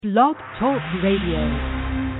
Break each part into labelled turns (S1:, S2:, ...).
S1: Blog Talk Radio.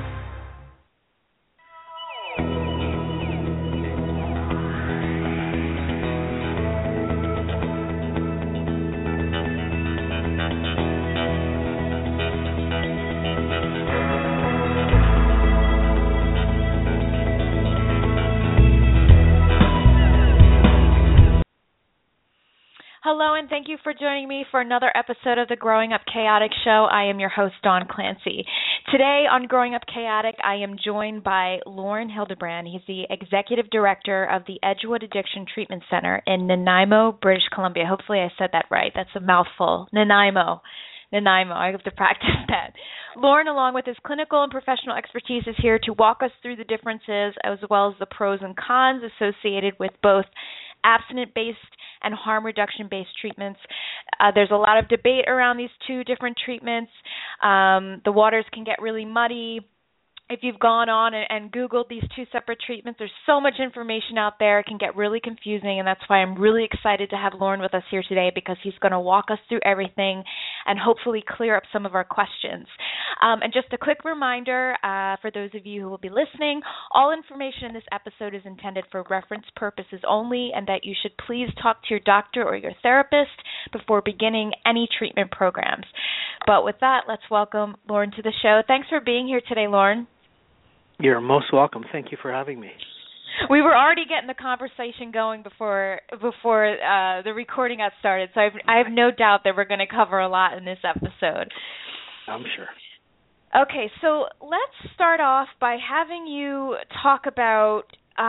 S2: Hello, and thank you for joining me for another episode of the Growing Up Chaotic Show. I am your host, Dawn Clancy. Today on Growing Up Chaotic, I am joined by Lauren Hildebrand. He's the Executive Director of the Edgewood Addiction Treatment Center in Nanaimo, British Columbia. Hopefully I said that right. That's a mouthful. Nanaimo. I have to practice that. Lauren, along with his clinical and professional expertise, is here to walk us through the differences as well as the pros and cons associated with both abstinent-based and harm reduction-based treatments. There's a lot of debate around these two different treatments. The waters can get really muddy. If you've gone on and Googled these two separate treatments, there's so much information out there. It can get really confusing, and that's why I'm really excited to have Lauren with us here today, because he's going to walk us through everything and hopefully clear up some of our questions. And just a quick reminder for those of you who will be listening, all information in this episode is intended for reference purposes only, and that you should please talk to your doctor or your therapist before beginning any treatment programs. But with that, let's welcome Lauren to the show. Thanks for being here today, Lauren.
S3: You're most welcome. Thank you for having me.
S2: We were already getting the conversation going before the recording got started, so I have no doubt that we're going to cover a lot in this episode.
S3: I'm sure.
S2: Okay, so let's start off by having you talk about,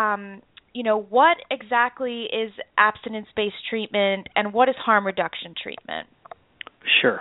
S2: what exactly is abstinence-based treatment and what is harm reduction treatment?
S3: Sure.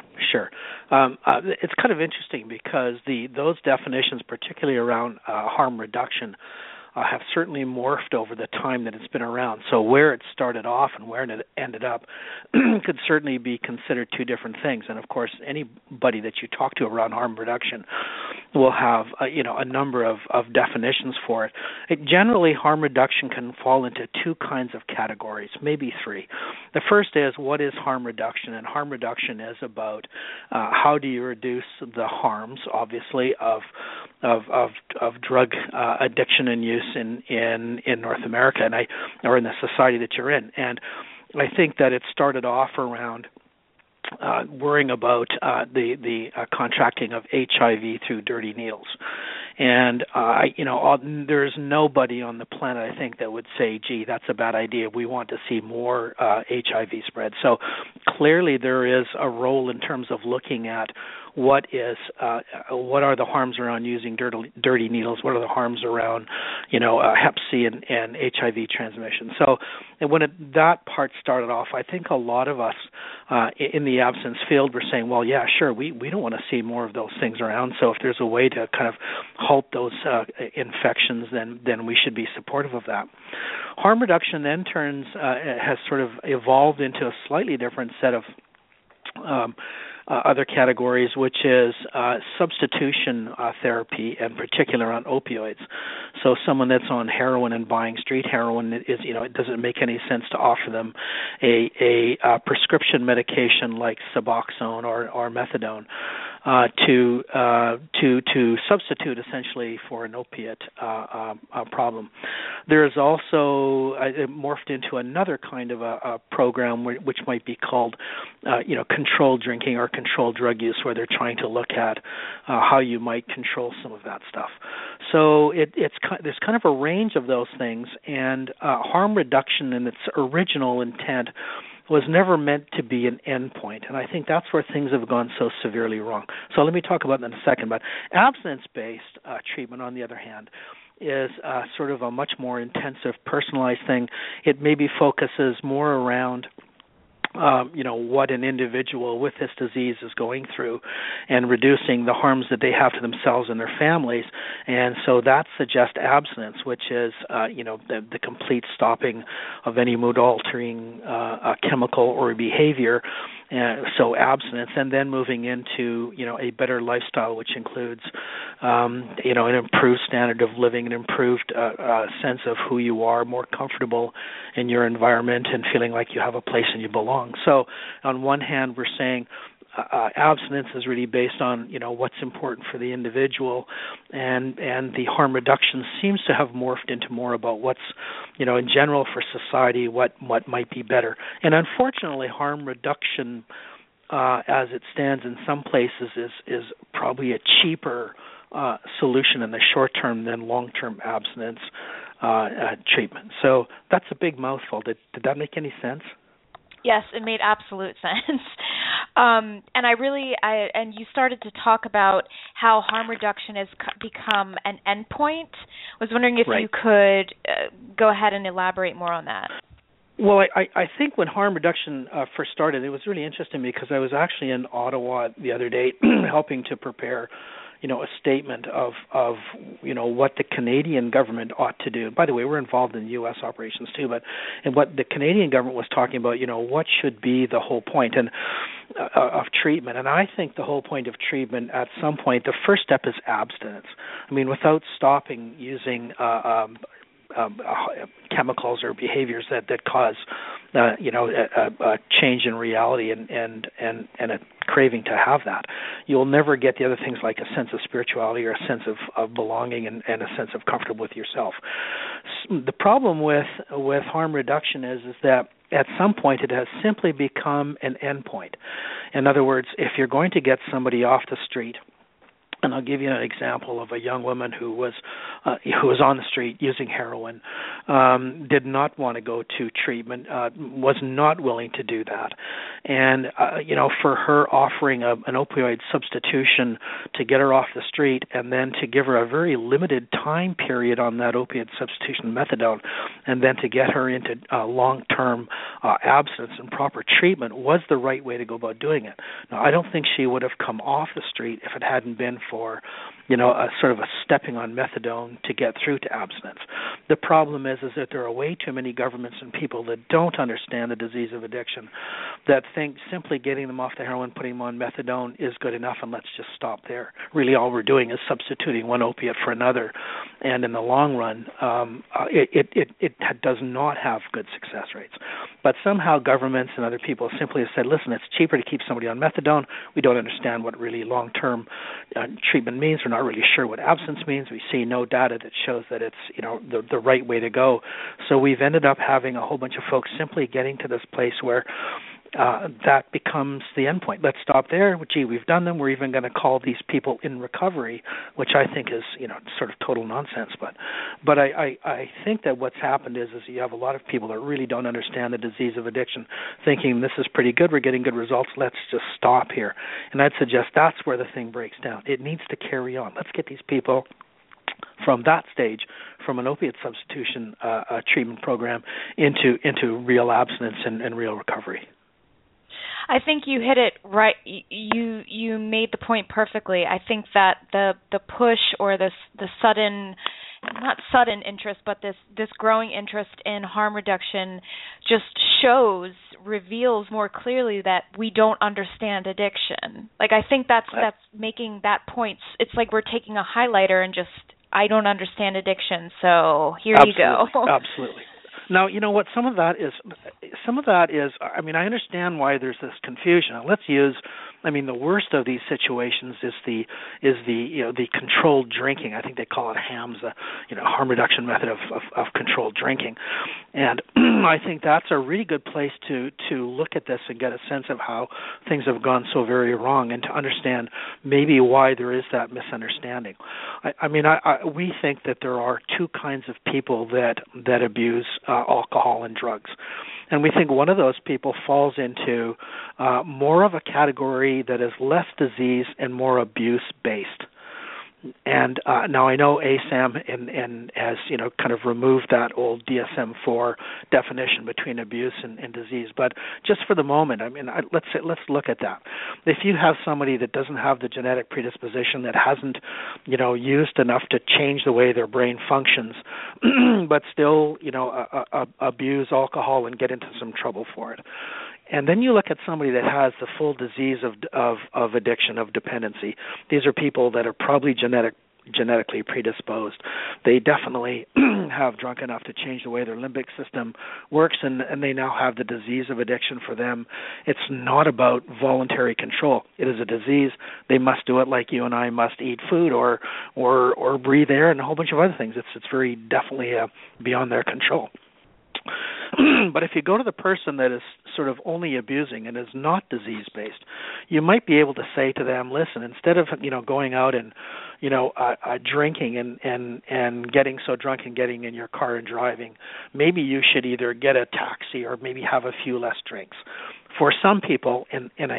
S3: It's kind of interesting because those definitions, particularly around harm reduction, have certainly morphed over the time that it's been around. So where it started off and where it ended up could certainly be considered two different things. And of course, anybody that you talk to around harm reduction will have a number of definitions for it. Generally, harm reduction can fall into two kinds of categories, maybe three. The first is, what is harm reduction? And harm reduction is about how do you reduce the harms, obviously, of drug addiction and use in North America or in the society that you're in. And I think that it started off around worrying about the contracting of HIV through dirty needles. And, there's nobody on the planet, I think, that would say, gee, that's a bad idea. We want to see more HIV spread. So clearly there is a role in terms of looking at what are the harms around using dirty needles? What are the harms around, Hep C and HIV transmission? So when that part started off, I think a lot of us in the abstinence field were saying, well, yeah, sure, we don't want to see more of those things around. So if there's a way to kind of halt those infections, then we should be supportive of that. Harm reduction then has sort of evolved into a slightly different set of other categories, which is substitution therapy, in particular on opioids. So someone that's on heroin and buying street heroin, it doesn't make any sense to offer them a prescription medication like Suboxone or methadone to substitute essentially for an opiate problem. There is also it morphed into another kind of a program which might be called controlled drinking or controlled drug use, where they're trying to look at how you might control some of that stuff. So there's kind of a range of those things, and harm reduction in its original intent was never meant to be an endpoint, and I think that's where things have gone so severely wrong. So let me talk about that in a second. But abstinence-based treatment, on the other hand, is sort of a much more intensive, personalized thing. It maybe focuses more around what an individual with this disease is going through and reducing the harms that they have to themselves and their families. And so that suggests abstinence, which is, the complete stopping of any mood-altering chemical or behavior. So abstinence, and then moving into, a better lifestyle, which includes, an improved standard of living, an improved sense of who you are, more comfortable in your environment and feeling like you have a place and you belong. So on one hand, we're saying abstinence is really based on what's important for the individual, and the harm reduction seems to have morphed into more about what's in general for society, what might be better. And unfortunately, harm reduction as it stands in some places is probably a cheaper solution in the short term than long-term abstinence treatment. So that's a big mouthful. Did that make any sense?
S2: Yes, it made absolute sense. And and you started to talk about how harm reduction has become an endpoint. I was wondering if you could go ahead and elaborate more on that.
S3: Well, I think when harm reduction first started, it was really interesting because I was actually in Ottawa the other day helping to prepare a statement of what the Canadian government ought to do. By the way, we're involved in U.S. operations too, and what the Canadian government was talking about, what should be the whole point of treatment. And I think the whole point of treatment, at some point, the first step is abstinence. I mean, without stopping using chemicals or behaviors that cause a change in reality and a craving to have that, you'll never get the other things like a sense of spirituality or a sense of belonging and a sense of comfortable with yourself. The problem with harm reduction is that at some point it has simply become an endpoint. In other words, if you're going to get somebody off the street, and I'll give you an example of a young woman who was on the street using heroin, did not want to go to treatment, was not willing to do that, and for her offering an opioid substitution to get her off the street, and then to give her a very limited time period on that opioid substitution, methadone, and then to get her into long-term abstinence and proper treatment was the right way to go about doing it. Now, I don't think she would have come off the street if it hadn't been for a sort of a stepping on methadone to get through to abstinence. The problem is that there are way too many governments and people that don't understand the disease of addiction, that think simply getting them off the heroin, putting them on methadone is good enough, and let's just stop there. Really, all we're doing is substituting one opiate for another, and in the long run, it does not have good success rates. But somehow governments and other people simply have said, listen, it's cheaper to keep somebody on methadone. We don't understand what really long-term treatment means. We're not really sure what abstinence means. We see no data that shows that it's the right way to go. So we've ended up having a whole bunch of folks simply getting to this place where that becomes the endpoint. Let's stop there. Gee, we've done them. We're even going to call these people in recovery, which I think is sort of total nonsense. But I think that what's happened is you have a lot of people that really don't understand the disease of addiction, thinking this is pretty good. We're getting good results. Let's just stop here. And I'd suggest that's where the thing breaks down. It needs to carry on. Let's get these people from that stage, from an opiate substitution treatment program into real abstinence and real recovery.
S2: I think you hit it right. You made the point perfectly. I think that the push or the sudden, not sudden interest, but this growing interest in harm reduction just reveals more clearly that we don't understand addiction. Like, I think that's making that point. It's like we're taking a highlighter and just, I don't understand addiction, so here you go.
S3: Absolutely. Now, you know what? Some of that is. I mean, I understand why there's this confusion. Now, let's use. I mean, the worst of these situations is the controlled drinking. I think they call it HAMS, harm reduction method of controlled drinking, and I think that's a really good place to look at this and get a sense of how things have gone so very wrong, and to understand maybe why there is that misunderstanding. We think that there are two kinds of people that abuse alcohol and drugs. And we think one of those people falls into more of a category that is less disease and more abuse-based. And now I know ASAM and has kind of removed that old DSM-4 definition between abuse and disease. But just for the moment, let's look at that. If you have somebody that doesn't have the genetic predisposition, that hasn't used enough to change the way their brain functions, but still abuse alcohol and get into some trouble for it. And then you look at somebody that has the full disease of addiction, of dependency. These are people that are probably genetic genetically predisposed. They definitely have drunk enough to change the way their limbic system works, and they now have the disease of addiction. For them, it's not about voluntary control. It is a disease. They must do it like you and I must eat food or breathe air and a whole bunch of other things. It's very definitely beyond their control. But if you go to the person that is sort of only abusing and is not disease-based, you might be able to say to them, listen, instead of going out and drinking and getting so drunk and getting in your car and driving, maybe you should either get a taxi or maybe have a few less drinks. For some people, in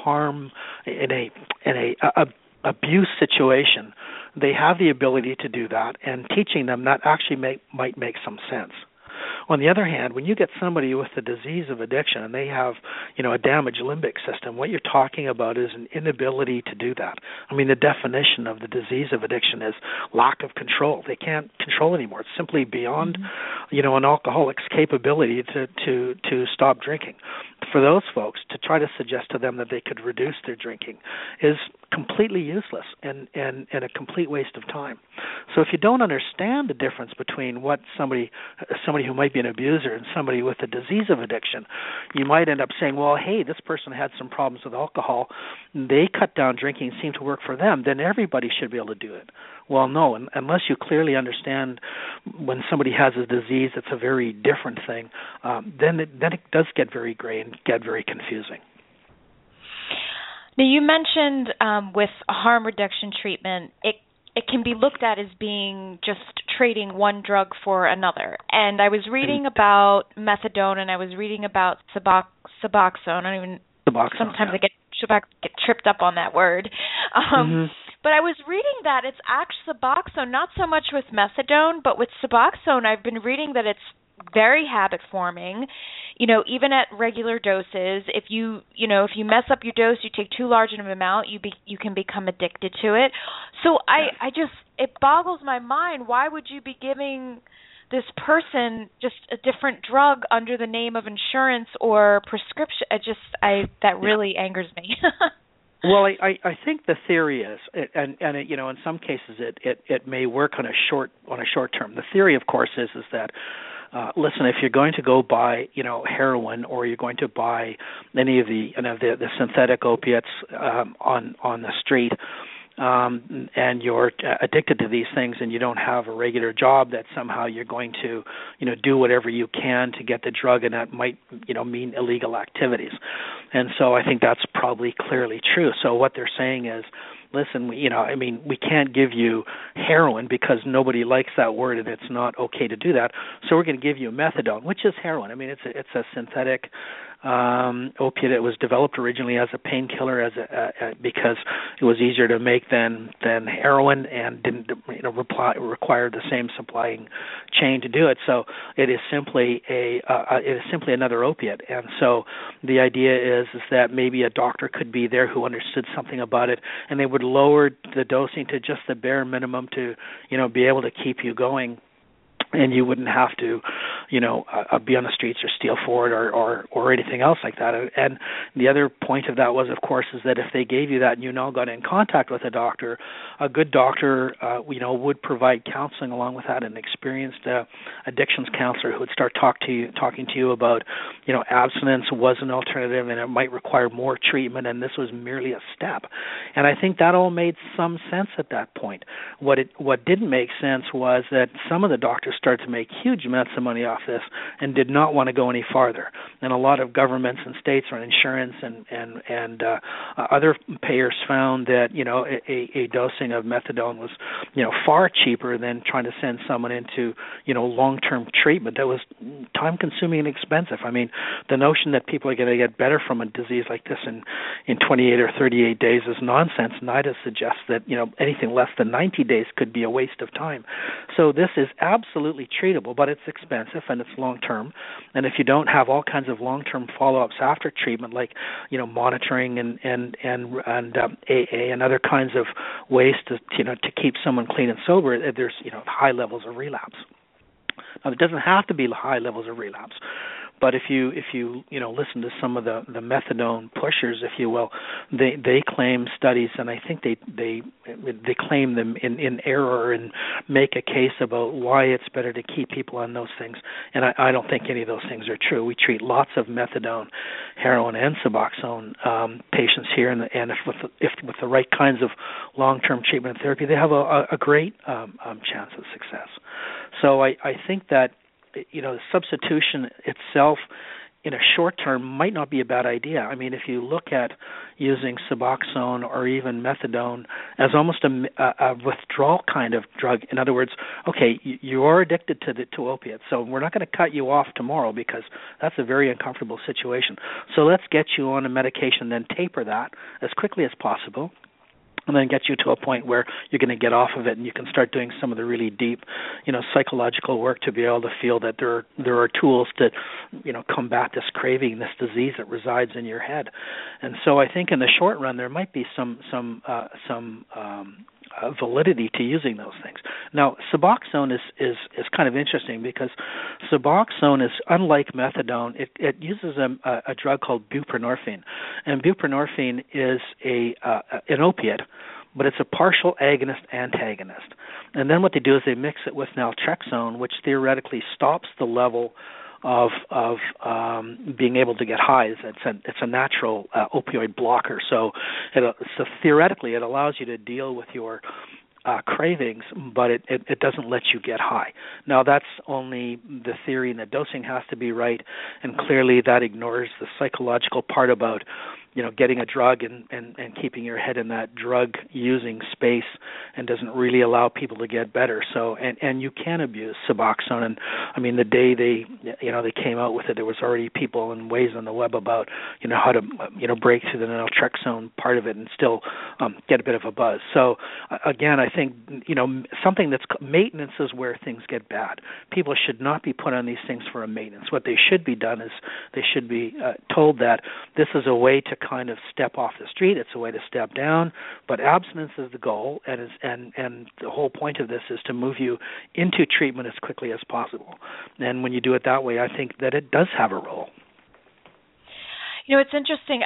S3: a abuse situation, they have the ability to do that, and teaching them that actually might make some sense. On the other hand, when you get somebody with the disease of addiction and they have, a damaged limbic system, what you're talking about is an inability to do that. I mean, the definition of the disease of addiction is lack of control. They can't control anymore. It's simply beyond, an alcoholic's capability to stop drinking. For those folks, to try to suggest to them that they could reduce their drinking is completely useless and a complete waste of time. So if you don't understand the difference between what somebody who might be an abuser and somebody with a disease of addiction, you might end up saying, well, hey, this person had some problems with alcohol. They cut down drinking, seemed to work for them. Then everybody should be able to do it. Well, no, unless you clearly understand when somebody has a disease, it's a very different thing. Then it does get very gray and get very confusing.
S2: Now, you mentioned with harm reduction treatment, it can be looked at as being just trading one drug for another. And I was reading about methadone, and I was reading about Suboxone. Sometimes I get tripped up on that word. But I was reading that it's actually Suboxone, not so much with methadone, but with Suboxone, I've been reading that it's very habit forming. Even at regular doses, if you mess up your dose, you take too large an amount, you can become addicted to it. So it boggles my mind. Why would you be giving this person just a different drug under the name of insurance or prescription? That really angers me.
S3: Well, I think the theory is, and in some cases it may work on a short term. The theory, of course, is that listen, if you're going to go buy heroin or you're going to buy any of the synthetic opiates on the street, and you're addicted to these things and you don't have a regular job, that somehow you're going to do whatever you can to get the drug, and that might mean illegal activities. And so I think that's probably clearly true. So what they're saying is, listen, we can't give you heroin because nobody likes that word and it's not okay to do that. So we're going to give you methadone, which is heroin. I mean, it's a synthetic opiate. It was developed originally as a painkiller, because it was easier to make than heroin, and didn't require the same supplying chain to do it. So it is simply another opiate. And so the idea is that maybe a doctor could be there who understood something about it, and they would lower the dosing to just the bare minimum to be able to keep you going. And you wouldn't have to, be on the streets or steal for it or anything else like that. And the other point of that was, of course, is that if they gave you that and you now got in contact with a doctor, a good doctor, would provide counseling along with that. An experienced addictions counselor who would start talking to you about, abstinence was an alternative and it might require more treatment, and this was merely a step. And I think that all made some sense at that point. What didn't make sense was that some of the doctors started to make huge amounts of money off this and did not want to go any farther. And a lot of governments and states or insurance and other payers found that a dosing of methadone was far cheaper than trying to send someone into long-term treatment that was time-consuming and expensive. I mean, the notion that people are going to get better from a disease like this in 28 or 38 days is nonsense. NIDA suggests that anything less than 90 days could be a waste of time. So this is absolutely treatable, but it's expensive and it's long-term. And if you don't have all kinds of long-term follow-ups after treatment, like monitoring and AA and other kinds of ways to keep someone clean and sober, there's high levels of relapse. Now, it doesn't have to be high levels of relapse, But if you listen to some of the methadone pushers, if you will, they claim studies, and I think they claim them in error and make a case about why it's better to keep people on those things. And I don't think any of those things are true. We treat lots of methadone, heroin, and Suboxone patients here, and if with the right kinds of long-term treatment and therapy, they have a great chance of success. So I think that the substitution itself in a short term might not be a bad idea. I mean, if you look at using Suboxone or even methadone as almost a withdrawal kind of drug, in other words, okay, you are addicted to opiates, so we're not going to cut you off tomorrow because that's a very uncomfortable situation. So let's get you on a medication, then taper that as quickly as possible, and then get you to a point where you're going to get off of it and you can start doing some of the really deep, psychological work to be able to feel that there are tools to, combat this craving, this disease that resides in your head. And so I think in the short run there might be some validity to using those things. Now, Suboxone is kind of interesting because Suboxone is unlike methadone. It uses a drug called buprenorphine, and buprenorphine is an opiate, but it's a partial agonist-antagonist. And then what they do is they mix it with naltrexone, which theoretically stops the level of being able to get high. It's a natural opioid blocker. So theoretically it allows you to deal with your cravings, but it doesn't let you get high. Now that's only the theory, and the dosing has to be right, and clearly that ignores the psychological part about getting a drug and keeping your head in that drug using space, and doesn't really allow people to get better. So and you can abuse Suboxone, and I mean the day they came out with it, there was already people and ways on the web about how to break through the naltrexone part of it and still get a bit of a buzz. So again, I think something that's maintenance is where things get bad. People should not be put on these things for a maintenance. What they should be done is they should be told that this is a way to kind of step off the street. It's a way to step down, but abstinence is the goal, and the whole point of this is to move you into treatment as quickly as possible. And when you do it that way, I think that it does have a role.
S2: It's interesting.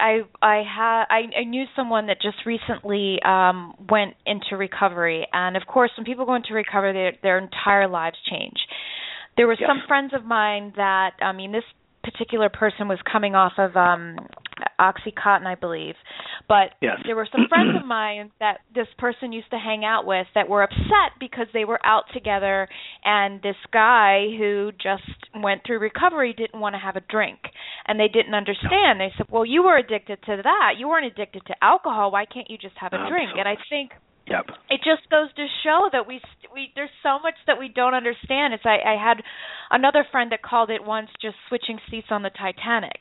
S2: I knew someone that just recently went into recovery, and of course, when people go into recovery, their entire lives change. There were some friends of mine that, this particular person was coming off of Oxycontin, I believe, but there were some friends of mine that this person used to hang out with that were upset because they were out together and this guy who just went through recovery didn't want to have a drink, and they didn't understand. They said, well, you were addicted to that. You weren't addicted to alcohol. Why can't you just have a drink? And I think it just goes to show that we there's so much that we don't understand. I had another friend that called it once just switching seats on the Titanic.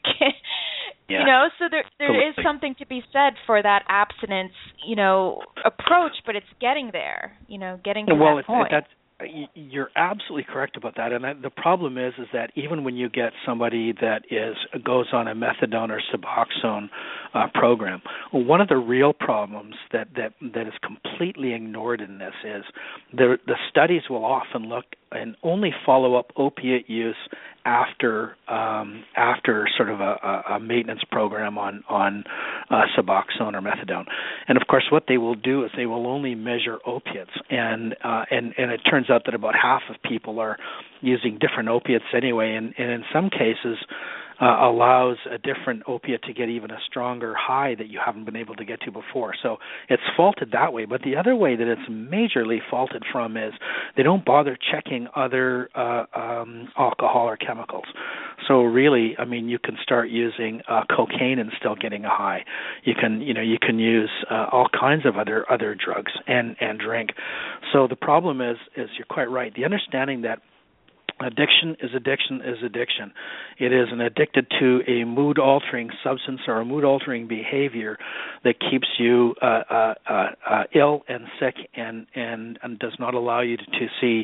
S2: So there is something to be said for that abstinence, approach, but it's getting there, getting to that point.
S3: You're absolutely correct about that, and the problem is that even when you get somebody that goes on a methadone or Suboxone program, one of the real problems that is completely ignored in this is the studies will often look and only follow up opiate use after sort of a maintenance program on Suboxone or methadone. And of course, what they will do is they will only measure opiates, and it turns out that about half of people are using different opiates anyway, and in some cases allows a different opiate to get even a stronger high that you haven't been able to get to before. So it's faulted that way. But the other way that it's majorly faulted from is they don't bother checking other alcohol or chemicals. So really, you can start using cocaine and still getting a high. You can use all kinds of other drugs and drink. So the problem is you're quite right. The understanding that addiction is addiction. It is an addicted to a mood-altering substance or a mood-altering behavior that keeps you ill and sick and does not allow you to see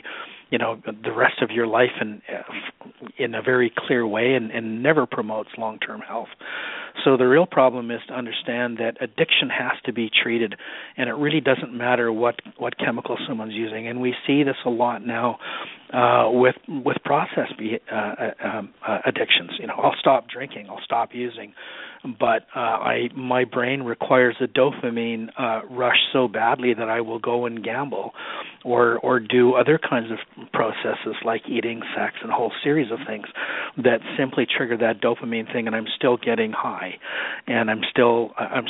S3: the rest of your life in a very clear way, and never promotes long-term health. So the real problem is to understand that addiction has to be treated, and it really doesn't matter what chemical someone's using. And we see this a lot now with process addictions. I'll stop drinking, I'll stop using, but my brain requires a dopamine rush so badly that I will go and gamble or do other kinds of processes like eating, sex, and a whole series of things that simply trigger that dopamine thing, and I'm still getting high, and I'm still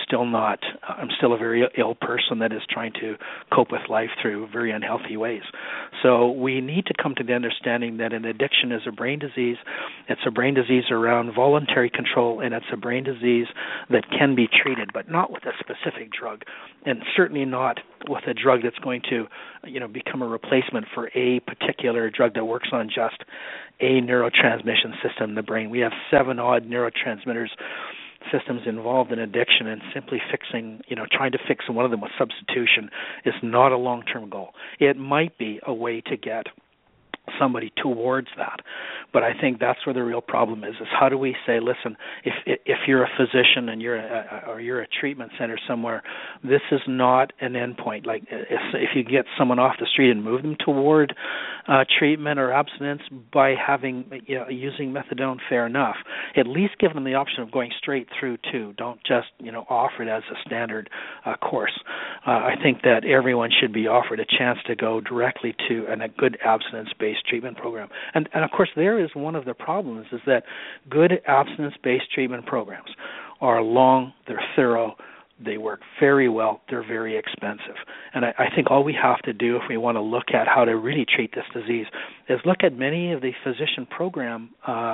S3: a very ill person that is trying to cope with life through very unhealthy ways. So we need to come to the understanding that an addiction is a brain disease. It's a brain disease around voluntary control, and it's a brain disease that can be treated, but not with a specific drug, and certainly not with a drug that's going to, become a replacement for a particular drug that works on just a neurotransmission system in the brain. We have 7 odd neurotransmitters systems involved in addiction, and simply trying to fix one of them with substitution is not a long-term goal. It might be a way to get somebody towards that, but I think that's where the real problem is how do we say, listen, if you're a physician and you're a treatment center somewhere, this is not an endpoint. Like if you get someone off the street and move them toward treatment or abstinence by using methadone, fair enough. At least give them the option of going straight through too. Don't just offer it as a standard course. I think that everyone should be offered a chance to go directly to a good abstinence-based treatment program. And of course, there is one of the problems is that good abstinence-based treatment programs are long, they're thorough, they work very well, they're very expensive. And I think all we have to do if we want to look at how to really treat this disease is look at many of the physician programs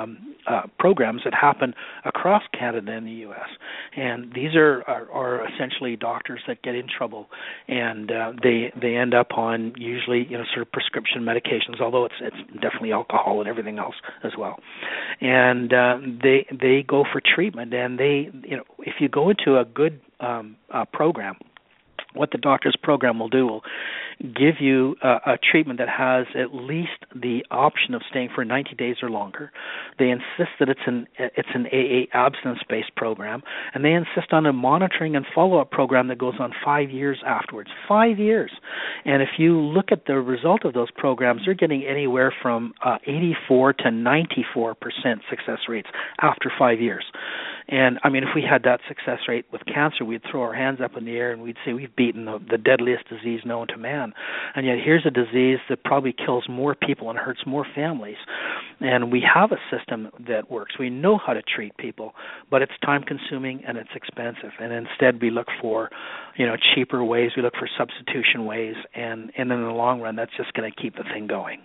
S3: that happen across Canada and the U.S. And these are essentially doctors that get in trouble, and they end up on usually sort of prescription medications, although it's definitely alcohol and everything else as well. And they go for treatment, and if you go into a good program, what the doctor's program will do will give you a treatment that has at least the option of staying for 90 days or longer. They insist that it's an AA abstinence-based program, and they insist on a monitoring and follow-up program that goes on 5 years afterwards. 5 years. And if you look at the result of those programs, they're getting anywhere from 84 to 94% success rates after 5 years. And, if we had that success rate with cancer, we'd throw our hands up in the air and we'd say we've beaten the deadliest disease known to man. And yet here's a disease that probably kills more people and hurts more families. And we have a system that works. We know how to treat people, but it's time-consuming and it's expensive. And instead we look for, cheaper ways. We look for substitution ways. And in the long run, that's just going to keep the thing going.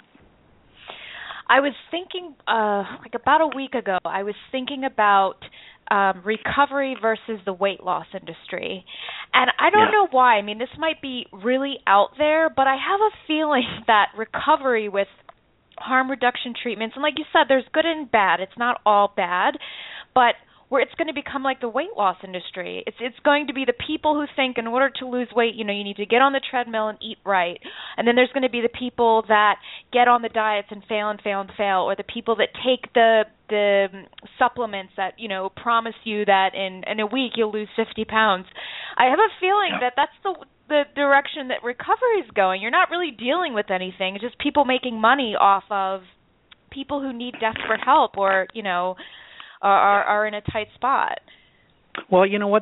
S2: I was thinking, about a week ago, I was thinking about recovery versus the weight loss industry. And I don't know why. This might be really out there, but I have a feeling that recovery with harm reduction treatments, and like you said, there's good and bad. It's not all bad, but where it's going to become like the weight loss industry. It's going to be the people who think in order to lose weight, you need to get on the treadmill and eat right. And then there's going to be the people that get on the diets and fail and fail and fail, or the people that take the supplements that, promise you that in a week you'll lose 50 pounds. I have a feeling that that's the direction that recovery is going. You're not really dealing with anything. It's just people making money off of people who need desperate help or, are in a tight spot.
S3: Well, you know what?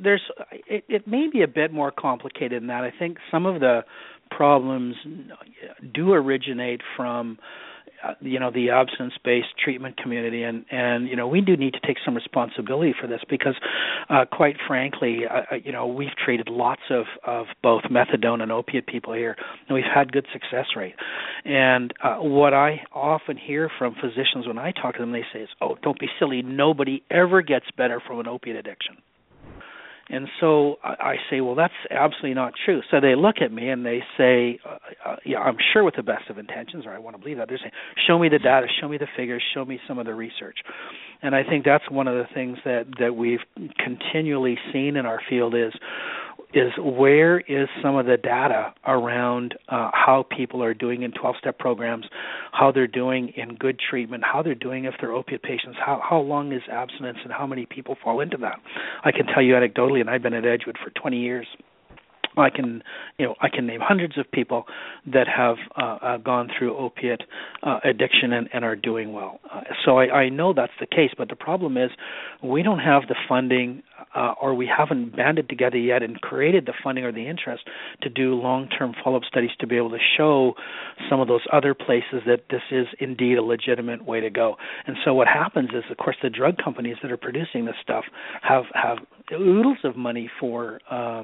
S3: It may be a bit more complicated than that. I think some of the problems do originate from the abstinence-based treatment community, and we do need to take some responsibility for this because, quite frankly, we've treated lots of both methadone and opiate people here, and we've had good success rate. And what I often hear from physicians when I talk to them, they say is, "Oh, don't be silly. Nobody ever gets better from an opiate addiction." And so I say, well, that's absolutely not true. So they look at me and they say, yeah, I'm sure with the best of intentions, or I want to believe that. They're saying, show me the data, show me the figures, show me some of the research. And I think that's one of the things that we've continually seen in our field is where is some of the data around how people are doing in 12-step programs, how they're doing in good treatment, how they're doing if they're opiate patients, how long is abstinence, and how many people fall into that. I can tell you anecdotally, and I've been at Edgewood for 20 years, I can name hundreds of people that have gone through opiate addiction and are doing well. So I know that's the case, but the problem is we don't have the funding or we haven't banded together yet and created the funding or the interest to do long-term follow-up studies to be able to show some of those other places that this is indeed a legitimate way to go. And so what happens is, of course, the drug companies that are producing this stuff have oodles of money for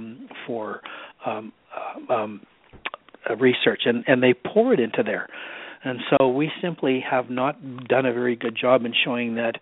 S3: research, and they pour it into there. And so we simply have not done a very good job in showing that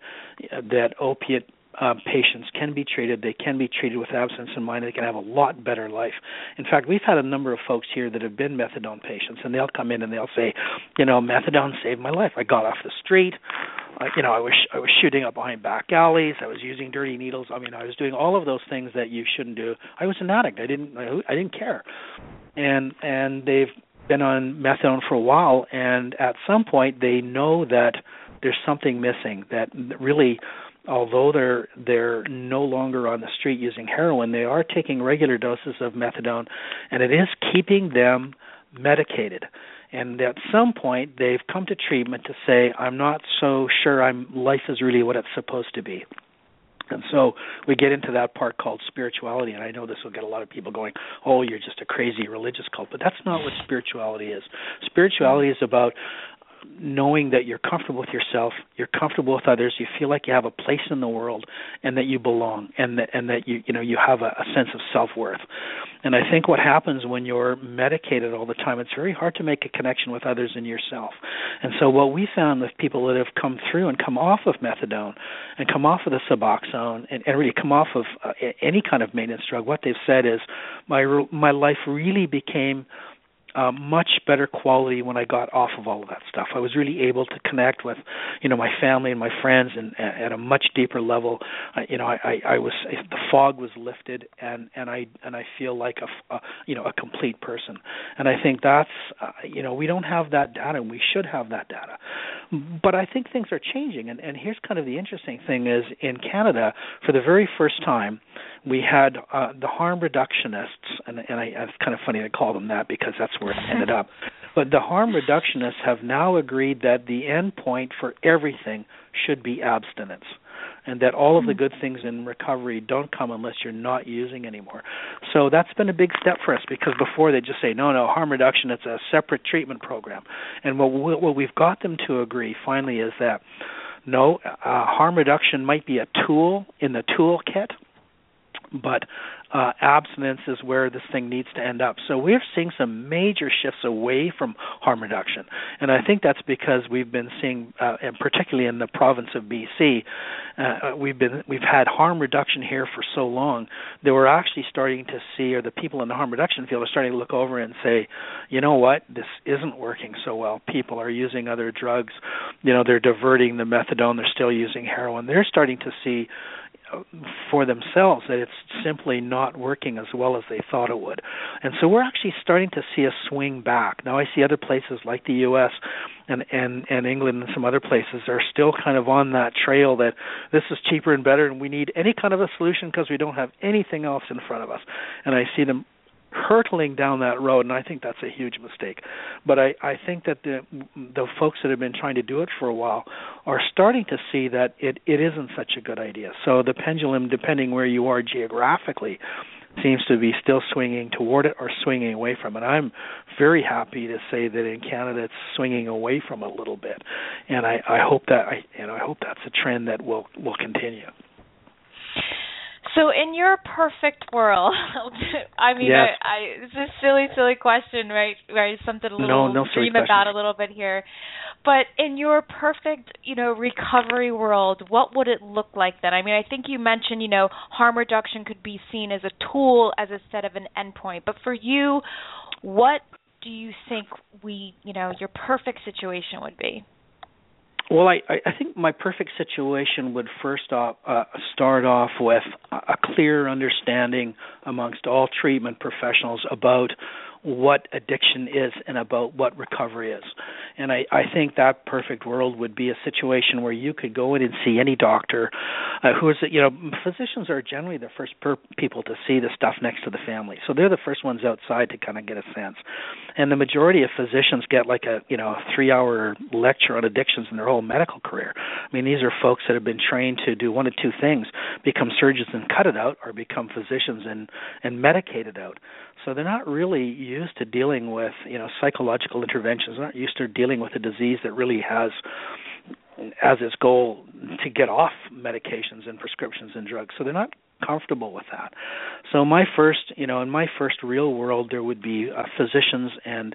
S3: opiate patients can be treated. They can be treated with abstinence in mind. They can have a lot better life. In fact, we've had a number of folks here that have been methadone patients, and they'll come in and they'll say, methadone saved my life. I got off the street. I was shooting up behind back alleys. I was using dirty needles. I was doing all of those things that you shouldn't do. I was an addict. I didn't care. And they've been on methadone for a while, and at some point they know that there's something missing, that really, although they're no longer on the street using heroin, they are taking regular doses of methadone, and it is keeping them medicated. And at some point, they've come to treatment to say, I'm not so sure life is really what it's supposed to be. And so we get into that part called spirituality, and I know this will get a lot of people going, oh, you're just a crazy religious cult, but that's not what spirituality is. Spirituality is about knowing that you're comfortable with yourself, you're comfortable with others, you feel like you have a place in the world, and that you belong, and that you have a sense of self-worth. And I think what happens when you're medicated all the time, it's very hard to make a connection with others and yourself. And so what we found with people that have come through and come off of methadone and come off of the Suboxone and really come off of any kind of maintenance drug, what they've said is, my life really became much better quality when I got off of all of that stuff. I was really able to connect with, my family and my friends, and at a much deeper level. I was, the fog was lifted, and I feel like a complete person. And I think that's we don't have that data, and we should have that data. But I think things are changing, and here's kind of the interesting thing is in Canada, for the very first time, we had the harm reductionists, and it's kind of funny to call them that because that's where it ended up. But the harm reductionists have now agreed that the end point for everything should be abstinence, and that all of the good things in recovery don't come unless you're not using anymore. So that's been a big step for us, because before they just say, no, harm reduction, it's a separate treatment program. And what we've got them to agree finally is that, no, harm reduction might be a tool in the toolkit, but abstinence is where this thing needs to end up. So we're seeing some major shifts away from harm reduction, and I think that's because we've been seeing, and particularly in the province of BC, we've had harm reduction here for so long that we're actually starting to see, or the people in the harm reduction field are starting to look over and say, you know what, this isn't working so well. People are using other drugs. They're diverting the methadone. They're still using heroin. They're starting to see for themselves that it's simply not working as well as they thought it would. And so we're actually starting to see a swing back. Now I see other places like the U.S. and England and some other places are still kind of on that trail that this is cheaper and better and we need any kind of a solution because we don't have anything else in front of us. And I see them hurtling down that road, and I think that's a huge mistake. But I think that the folks that have been trying to do it for a while are starting to see that it isn't such a good idea. So the pendulum, depending where you are geographically, seems to be still swinging toward it or swinging away from it. I'm very happy to say that in Canada it's swinging away from it a little bit, and I hope that I hope that's a trend that will continue.
S2: So in your perfect world, I mean,
S3: yes.
S2: it's a silly question, right? Right, something a little dream about a little bit here. But in your perfect, recovery world, what would it look like then? I mean, I think you mentioned, harm reduction could be seen as a tool, as instead of an endpoint. But for you, what do you think your perfect situation would be?
S3: Well, I think my perfect situation would first off start off with a clear understanding amongst all treatment professionals about what addiction is and about what recovery is. And I think that perfect world would be a situation where you could go in and see any doctor who is, physicians are generally the first people to see the stuff next to the family. So they're the first ones outside to kind of get a sense. And the majority of physicians get like a 3-hour lecture on addictions in their whole medical career. I mean, these are folks that have been trained to do one of two things: become surgeons and cut it out, or become physicians and medicate it out. So they're not really used to dealing with, psychological interventions. They're not used to dealing with a disease that really has as its goal to get off medications and prescriptions and drugs. So they're not comfortable with that. So in my first real world, there would be physicians and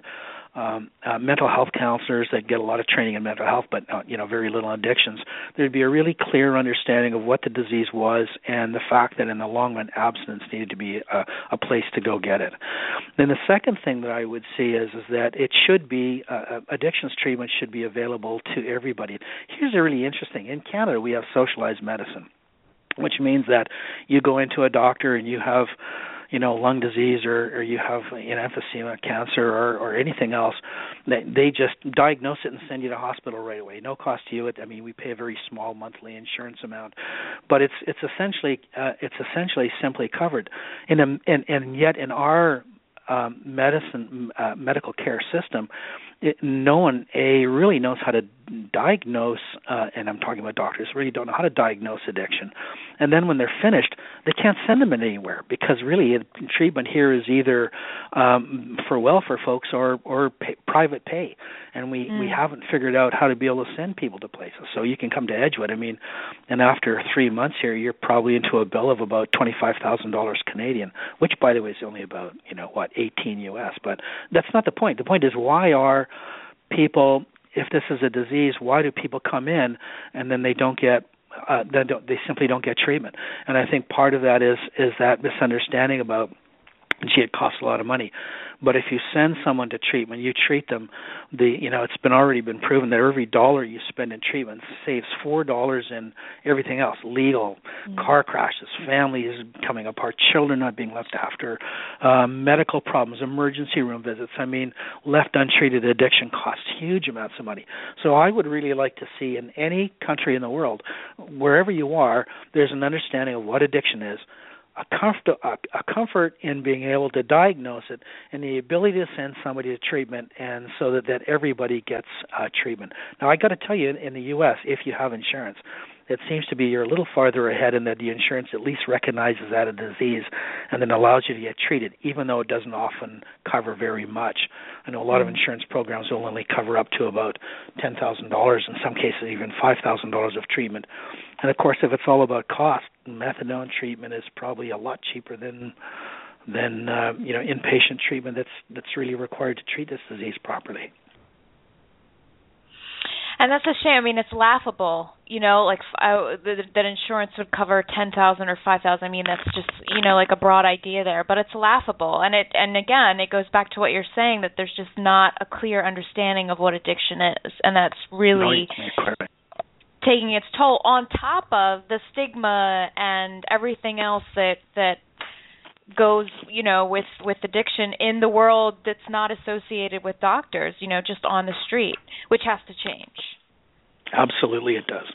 S3: mental health counselors that get a lot of training in mental health, but very little on addictions. There'd be a really clear understanding of what the disease was and the fact that in the long run, abstinence needed to be a place to go get it. Then the second thing that I would see is that it should be addictions treatment should be available to everybody. Here's a really interesting. In Canada, we have socialized medicine, which means that you go into a doctor and you have lung disease or you have emphysema, cancer, or anything else, they just diagnose it and send you to hospital right away. No cost to you. We pay a very small monthly insurance amount, but it's essentially simply covered. And yet in our medical care system, no one really knows how to diagnose, and I'm talking about doctors, really don't know how to diagnose addiction. And then when they're finished, they can't send them anywhere because really treatment here is either for welfare folks or private pay. And we haven't figured out how to be able to send people to places. So you can come to Edgewood, and after 3 months here, you're probably into a bill of about $25,000 Canadian, which, by the way, is only about, 18 US. But that's not the point. The point is, why are people, if this is a disease, why do people come in and then they don't get they simply don't get treatment? And I think part of that is that misunderstanding about, it costs a lot of money. But if you send someone to treatment, you treat them, it's already been proven that every dollar you spend in treatment saves $4 in everything else: legal, car crashes, families coming apart, children not being looked after, medical problems, emergency room visits. Left untreated addiction costs huge amounts of money. So I would really like to see in any country in the world, wherever you are, there's an understanding of what addiction is, a comfort in being able to diagnose it, and the ability to send somebody to treatment, and so that everybody gets treatment. Now, I got to tell you, in the U.S., if you have insurance, it seems to be you're a little farther ahead in that the insurance at least recognizes that a disease and then allows you to get treated, even though it doesn't often cover very much. I know a lot of insurance programs will only cover up to about $10,000, in some cases even $5,000 of treatment. And of course, if it's all about cost, methadone treatment is probably a lot cheaper than inpatient treatment that's really required to treat this disease properly.
S2: And that's a shame. It's laughable, that insurance would cover $10,000 or $5,000. That's just, like a broad idea there, but it's laughable. And again, it goes back to what you're saying, that there's just not a clear understanding of what addiction is, and that's really taking its toll on top of the stigma and everything else that goes, with addiction in the world that's not associated with doctors, just on the street, which has to change.
S3: Absolutely, it does.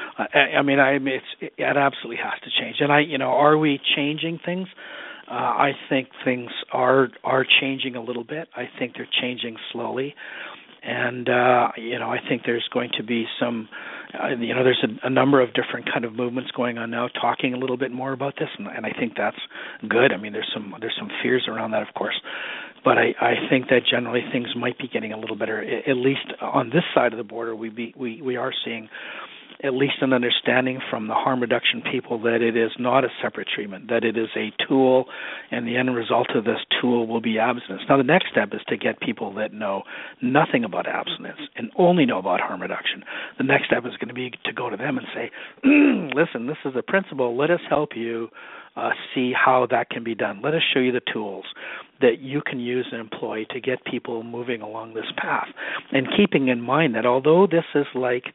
S3: It absolutely has to change. And are we changing things? I think things are changing a little bit. I think they're changing slowly. And, I think there's going to be some, there's a number of different kind of movements going on now talking a little bit more about this, and I think that's good. There's some fears around that, of course. But I think that generally things might be getting a little better. At least on this side of the border, we are seeing at least an understanding from the harm reduction people that it is not a separate treatment, that it is a tool, and the end result of this tool will be abstinence. Now, the next step is to get people that know nothing about abstinence and only know about harm reduction. The next step is going to be to go to them and say, listen, this is a principle. Let us help you see how that can be done. Let us show you the tools that you can use and employ to get people moving along this path. And keeping in mind that although this is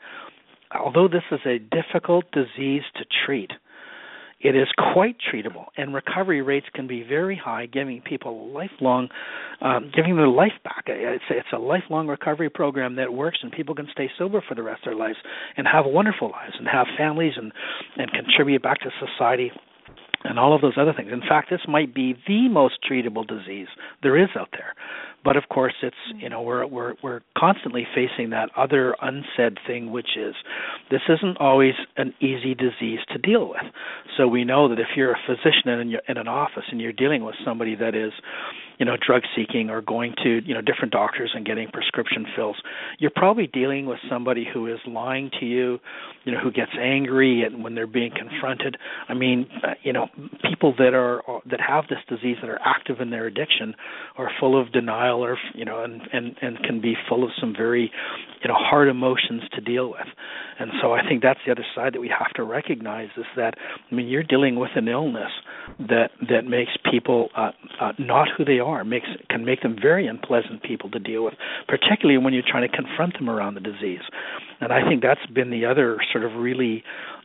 S3: a difficult disease to treat, it is quite treatable, and recovery rates can be very high, giving people giving their life back. It's a lifelong recovery program that works, and people can stay sober for the rest of their lives and have wonderful lives and have families and contribute back to society and all of those other things. In fact, this might be the most treatable disease there is out there. But of course, it's we're constantly facing that other unsaid thing, which is this isn't always an easy disease to deal with. So we know that if you're a physician in an office and you're dealing with somebody that is, drug seeking or going to different doctors and getting prescription fills, you're probably dealing with somebody who is lying to you, who gets angry and when they're being confronted. I mean, people that have this disease that are active in their addiction are full of denial, or and can be full of some very hard emotions to deal with. And so I think that's the other side that we have to recognize, is that you're dealing with an illness that makes people not who they are, can make them very unpleasant people to deal with, particularly when you're trying to confront them around the disease. And I think that's been the other sort of really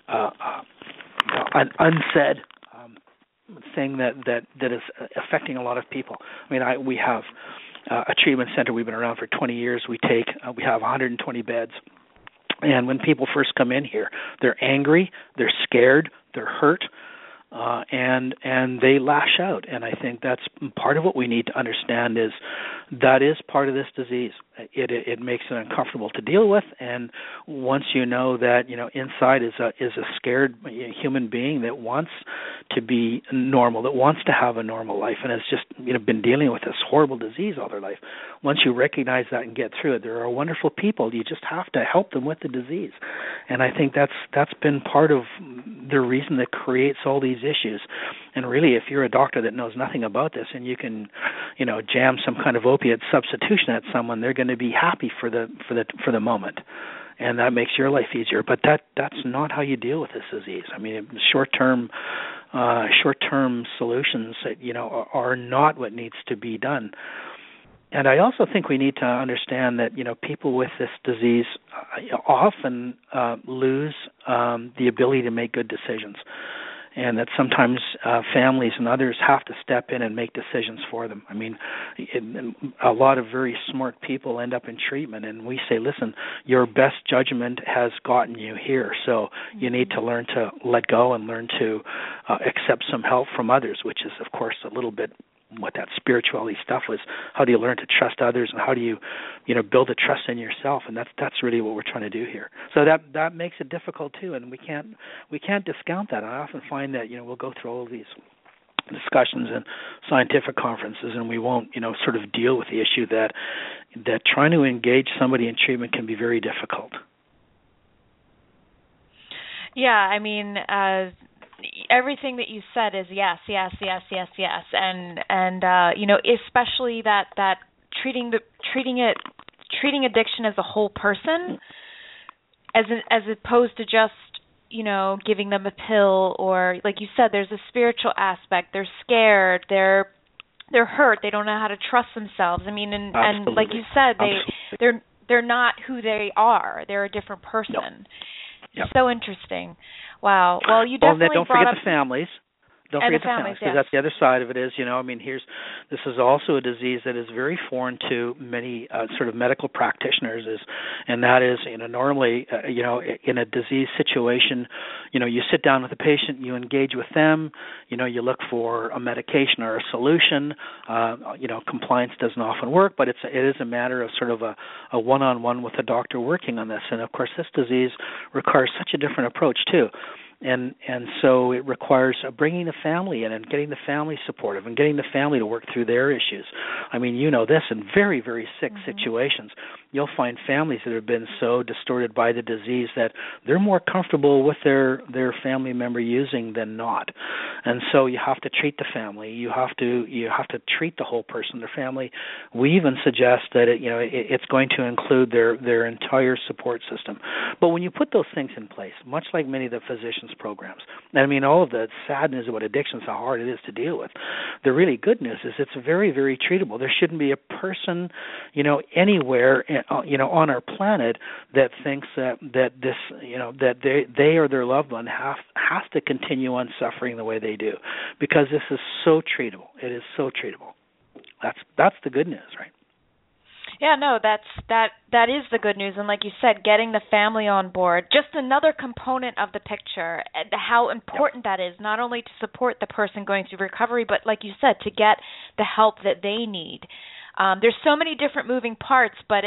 S3: unsaid thing that is affecting a lot of people. We have a treatment center. We've been around for 20 years. We have 120 beds. And when people first come in here, they're angry, they're scared, they're hurt, and they lash out. And I think that's part of what we need to understand, is that is part of this disease. It makes it uncomfortable to deal with, and once you know that inside is a scared human being that wants to be normal, that wants to have a normal life, and has just been dealing with this horrible disease all their life. Once you recognize that and get through it, there are wonderful people. You just have to help them with the disease, and I think that's been part of the reason that creates all these issues. And really, if you're a doctor that knows nothing about this and you can jam some kind of opiate substitution at someone, they're going to be happy for the moment, and that makes your life easier. But that's not how you deal with this disease. Short-term solutions are not what needs to be done. And I also think we need to understand that people with this disease often lose the ability to make good decisions, and that sometimes families and others have to step in and make decisions for them. A lot of very smart people end up in treatment, and we say, listen, your best judgment has gotten you here, so you need to learn to let go and learn to accept some help from others, which is, of course, a little bit what that spirituality stuff was. How do you learn to trust others, and how do you build a trust in yourself? And that's really what we're trying to do here. So that makes it difficult too, and we can't discount that. I often find that we'll go through all of these discussions and scientific conferences, and we won't sort of deal with the issue that trying to engage somebody in treatment can be very difficult.
S2: Yeah, everything that you said is yes, and especially that treating addiction as a whole person, as opposed to just giving them a pill, or like you said, there's a spiritual aspect. They're scared, they're hurt, they don't know how to trust themselves. And like you said, they're not who they are. They're a different person.
S3: No. Yep.
S2: So interesting. Wow. Well, you definitely
S3: don't
S2: brought
S3: forget
S2: up
S3: the families. Don't
S2: and
S3: forget
S2: the families,
S3: because that's the other side of it. Is this is also a disease that is very foreign to many sort of medical practitioners. And that is normally in a disease situation, you sit down with the patient, you engage with them, you look for a medication or a solution. Compliance doesn't often work, but it is a matter of sort of a one-on-one with a doctor working on this. And of course, this disease requires such a different approach too. and so it requires bringing the family in and getting the family supportive and getting the family to work through their issues. I mean, you know this, in very, very sick situations, you'll find families that have been so distorted by the disease that they're more comfortable with their family member using than not. And so you have to treat the family. You have to treat the whole person, their family. We even suggest that it's going to include their entire support system. But when you put those things in place, much like many of the physicians' programs, and I mean all of the sadness about addictions, how hard it is to deal with, the really good news is it's very, very treatable. There shouldn't be a person, anywhere, on our planet that thinks that this, that they or their loved one has to continue on suffering the way they do, because this is so treatable. It is so treatable. That's the good news, right?
S2: Yeah, no, that is the good news. And like you said, getting the family on board, just another component of the picture, how important that is, not only to support the person going through recovery, but like you said, to get the help that they need. There's so many different moving parts, but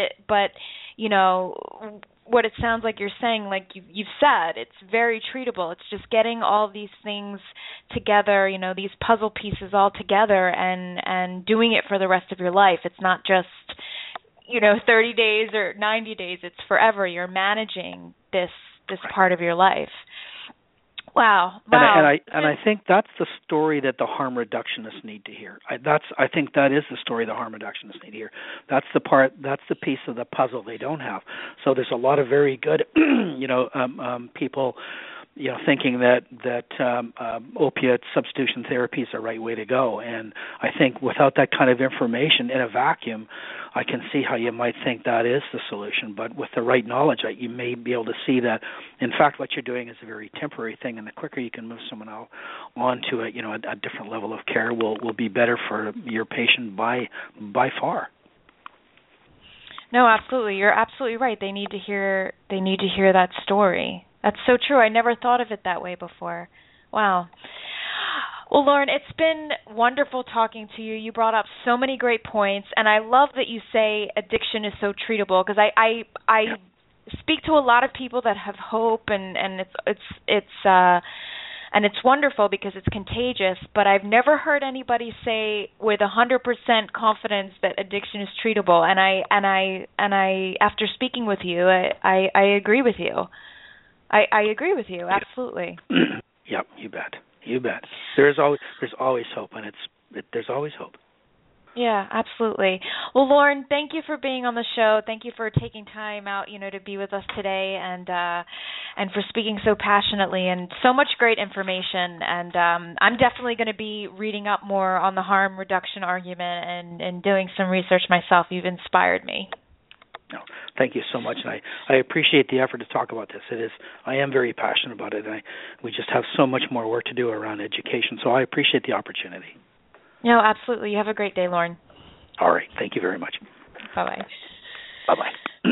S2: what it sounds like you're saying, like you've said, it's very treatable. It's just getting all these things together, these puzzle pieces all together and doing it for the rest of your life. It's not just 30 days or 90 days. It's forever. You're managing this part of your life. Wow.
S3: And I think that's the story that the harm reductionists need to hear. I think that is the story the harm reductionists need to hear. That's the piece of the puzzle they don't have. So there's a lot of very good, people, thinking that opiate substitution therapy is the right way to go. And I think without that kind of information in a vacuum, I can see how you might think that is the solution. But with the right knowledge, you may be able to see that, in fact, what you're doing is a very temporary thing, and the quicker you can move someone else onto a different level of care will be better for your patient by far.
S2: No, absolutely. You're absolutely right. They need to hear that story. That's so true. I never thought of it that way before. Wow. Well, Lauren, it's been wonderful talking to you. You brought up so many great points, and I love that you say addiction is so treatable, because I speak to a lot of people that have hope, and it's wonderful because it's contagious. But I've never heard anybody say with 100% confidence that addiction is treatable. And I after speaking with you, I agree with you. I agree with you, absolutely.
S3: Yep, you bet. There's always hope, and there's always hope.
S2: Yeah, absolutely. Well, Lauren, thank you for being on the show. Thank you for taking time out, to be with us today, and for speaking so passionately, and so much great information. And I'm definitely going to be reading up more on the harm reduction argument and doing some research myself. You've inspired me.
S3: No, thank you so much, and I appreciate the effort to talk about this. I am very passionate about it, and we just have so much more work to do around education, so I appreciate the opportunity.
S2: No, absolutely. You have a great day, Lauren.
S3: All right. Thank you very much.
S2: Bye-bye.
S3: Bye-bye.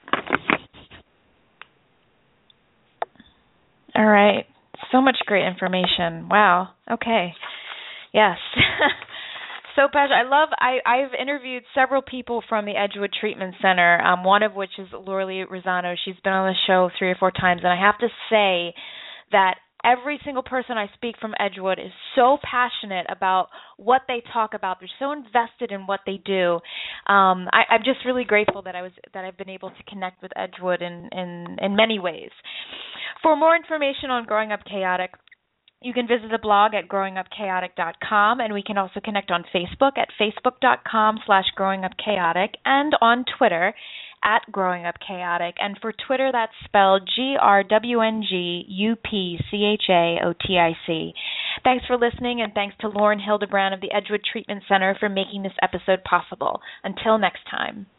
S2: All right. So much great information. Wow. Okay. Yes. So passionate. I've interviewed several people from the Edgewood Treatment Center, one of which is Lorelei Rosano. She's been on the show 3 or 4 times, and I have to say that every single person I speak from Edgewood is so passionate about what they talk about. They're so invested in what they do. I'm just really grateful that I've been able to connect with Edgewood in many ways. For more information on Growing Up Chaotic, you can visit the blog at growingupchaotic.com, and we can also connect on Facebook at facebook.com/growingupchaotic, and on Twitter at Growing Up Chaotic. And for Twitter, that's spelled GRWNGUPCHAOTIC. Thanks for listening, and thanks to Lauren Hildebrand of the Edgewood Treatment Center for making this episode possible. Until next time.